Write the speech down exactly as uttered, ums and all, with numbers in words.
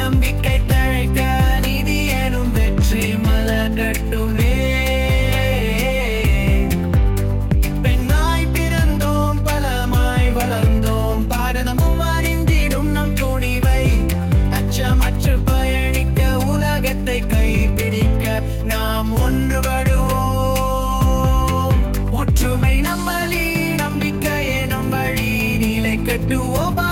நம்பிக்கை தழைக்க நீதி எனும் வெற்றி மலரட்டுமே. பெண்ணாய் பிறந்தோம் பலமாய் வளர்ந்தோம் பாரதமும் அறிந்திடும் நம் துணிவை அச்சமற்று பயணிக்க உலகத்தை கைப்பிடிக்க நாம் ஒன்றுபடுவோம். ஒற்றுமை நம்மளி நம்பிக்கை எனும் வழி நிலை கட்டுவோம்.